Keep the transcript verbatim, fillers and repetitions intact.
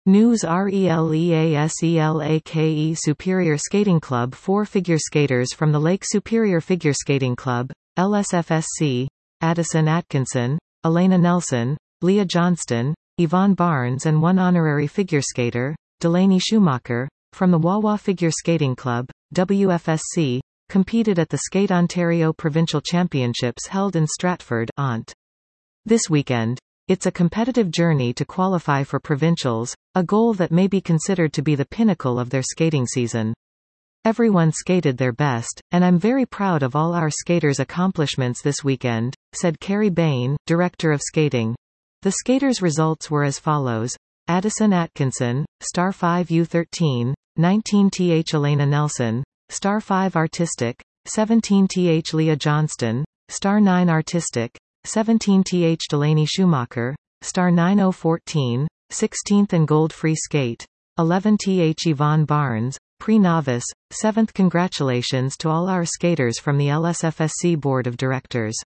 News RELEASELAKE Superior Skating Club. Four figure skaters from the Lake Superior Figure Skating Club, L S F S C, Addison Atkinson, Elena Nelson, Leah Johnston, Yvonne Barnes and one honorary figure skater, Delaney Schumacher, from the Wawa Figure Skating Club, W F S C, competed at the Skate Ontario Provincial Championships held in Stratford, Ont. This weekend. It's a competitive journey to qualify for provincials, a goal that may be considered to be the pinnacle of their skating season. Everyone skated their best, and I'm very proud of all our skaters' accomplishments this weekend, said Carrie Bain, director of skating. The skaters' results were as follows. Addison Atkinson, Star five U thirteen, nineteen T Elena Nelson, Star five Artistic, seventeen T Leah Johnston, Star nine Artistic, seventeen T Delaney Schumacher, Star nine oh fourteen, sixteenth and Gold Free Skate, eleven T Yvonne Barnes, Pre-Novice, seventh. Congratulations to all our skaters from the L S F S C Board of Directors.